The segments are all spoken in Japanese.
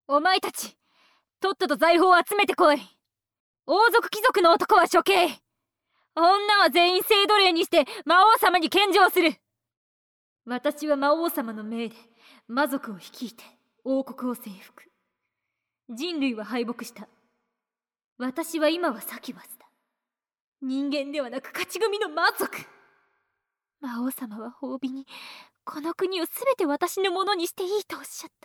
お前たち、とっとと財宝を集めてこい。王族貴族の男は処刑。女は全員性奴隷にして魔王様に献上する。私は魔王様の命で魔族を率いて王国を征服。人類は敗北した。私は今はサキュバスだ。人間ではなく勝ち組の魔族。魔王様は褒美にこの国を全て私のものにしていいとおっしゃった。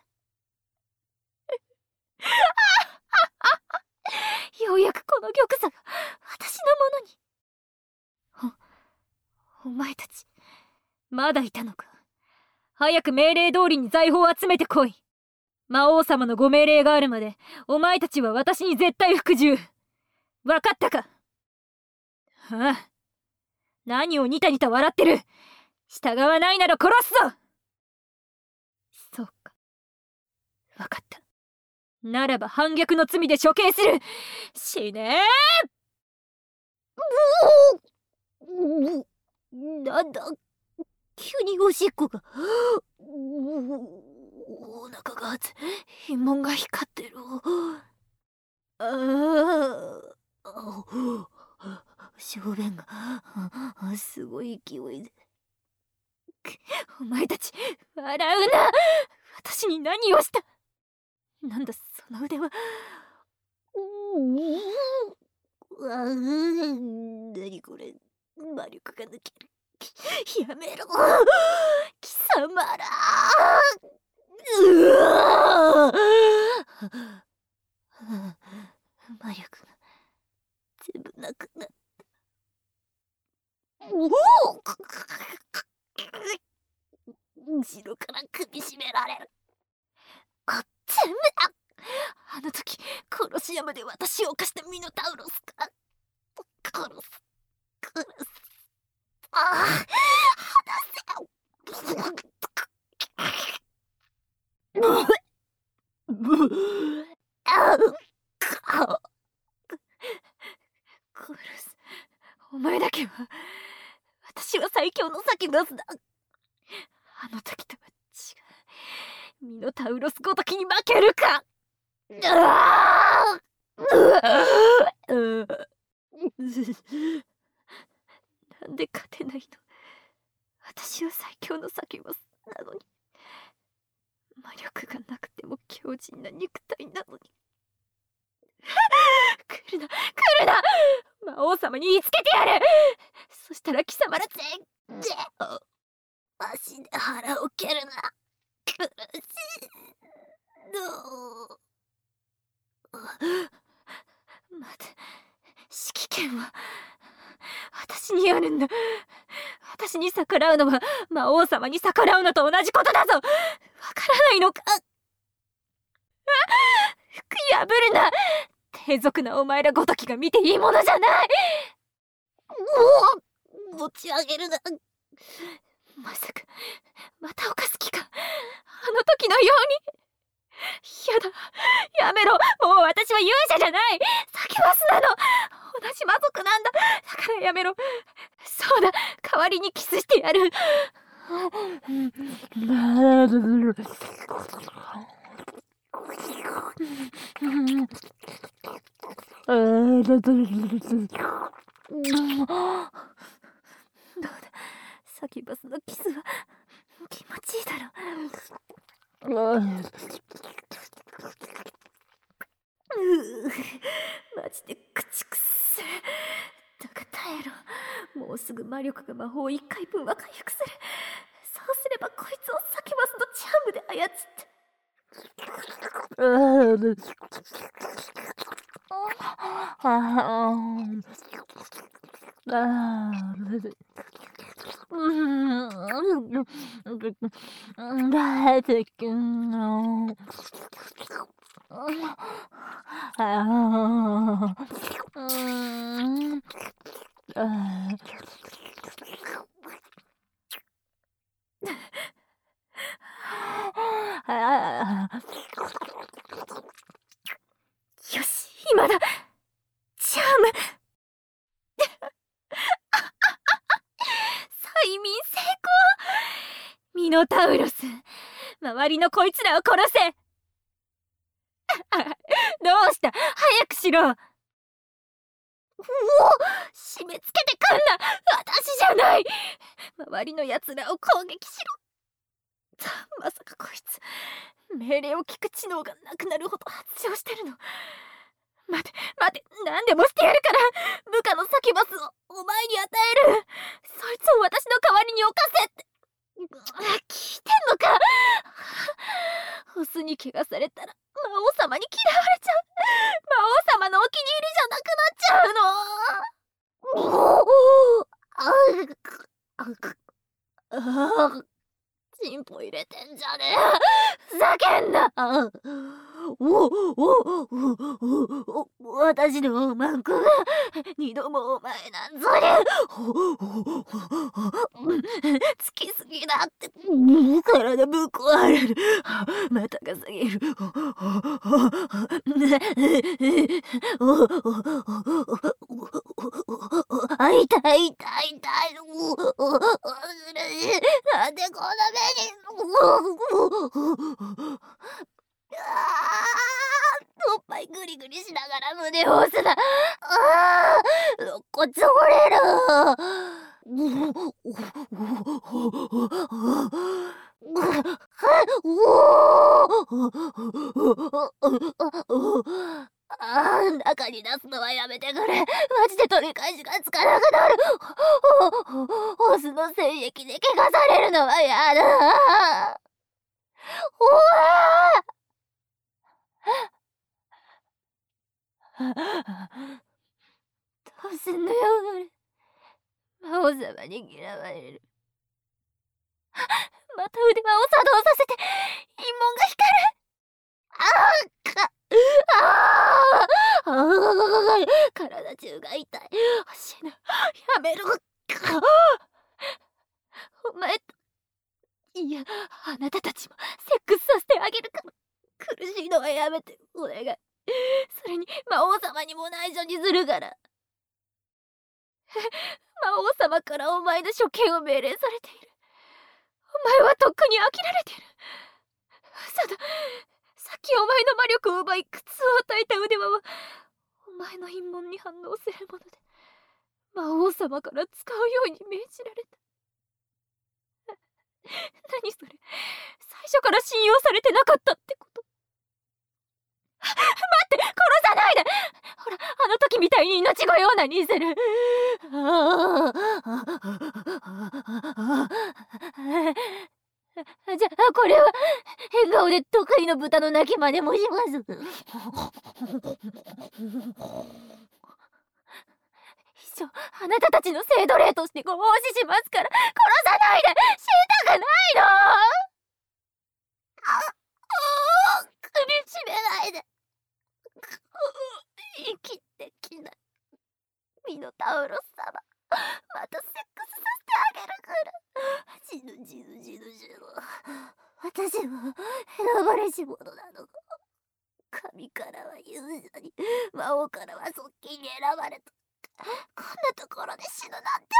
ようやくこの玉座が私のものに。お前たちまだいたのか。早く命令通りに財宝を集めてこい。魔王様のご命令があるまでお前たちは私に絶対服従。分かったか。ああ、何をニタニタ笑ってる。従わないなら殺すぞ。そうか、分かった。ならば反逆の罪で処刑する。死ねー。なんだ、急におしっこが。お腹が熱い。陰門が光ってる。小便がすごい勢いで。お前たち笑うな。私に何をした。なんだその腕は。何これ、魔力が抜ける。やめろ貴様ら。魔力が全部なくなった。後ろから首絞められる。全部だ。あの時殺し山で私を犯したミノタウロスか。殺す。離せ。殺す。お前だけは。私は最強のサキュバスだ。あの時とは違う。ミノタウロスごときに負けるか。なんで勝てないの。私は最強のサキュバスなのに。魔力がなくても強靭な肉体なのに。来るな魔王様に言いつけてやる。そしたら貴様ら全然足で腹を蹴るな。苦しいの。待て、指揮権は私にあるんだ。私に逆らうのは魔王様に逆らうのと同じことだぞ。わからないのか。服破るな。低俗なお前らごときが見ていいものじゃない。持ち上げるな。まさかまた犯す気か。あの時のように。やだ、やめろ。もう私は勇者じゃない。サキュバスなの。同じ魔族なんだ。だからやめろ。そうだ、代わりにキスしてやる。どうだ、サキュバスのキスは気持ちいいだろ。マジで口くせ。だが耐えろ。もうすぐ魔力が魔法1回分は回復する。そうすればこいつをサキュバスのチャームで操って。よし、今だ。チャーム。催眠成功。ミノタウロス、周りのこいつらを殺せ。 した早くしろ。うお、締め付けてくんな。私じゃない。周りの奴らを攻撃しろ。まさかこいつ命令を聞く知能がなくなるほど発情してるの。待て何でもしてやるから。部下のサキュバスをお前に与える。そいつを私の代わりに犯せって。聞いてんのか。オスに怪我されたら魔王様に嫌われちゃう。魔王様のお気に入りじゃなくなっちゃうの。チンポ入れてんじゃねえ。ふざけんな。私のマンコが二度もお前なんぞに。つきすぎだって。体ぶっ壊れる。またが下げる。痛い。なんでこんな目に。おっぱいグリグリしながら胸を押すな。肋骨折れる。中に出すのはやめてくれ。マジで取り返しがつかなくなる。オスの精液で怪我されるのはやだ。どうすんのよ俺。魔王様に嫌われる。また腕輪を作動させて陰紋が光る。体中が痛い。死ぬ。やめろ。お前と、いやあなたたちもセックスさせてあげるから。苦しいのはやめてお願い。それに魔王様にも内緒にするから。魔王様からお前の処刑を命令されている。お前はとっくに飽きられている。嘘だ。さっきお前の魔力を奪い苦痛を与えた腕輪はお前の陰紋に反応するもので、魔王様から使うように命じられた。何それ。最初から信用されてなかったってこと。待って、殺さないで。ほらあの時みたいに命ご用なにする。じゃあこれは変顔で得意の豚の鳴き真似もします。一生あなたたちの性奴隷としてご奉仕しますから殺さないで。死にたくないの。首絞めないで。生きてきなミノタウロス様。またセックスさせてあげるから。死ぬ。私は選ばれし者なの。神からは勇者に、魔王からは側近に選ばれた。こんなところで死ぬなんて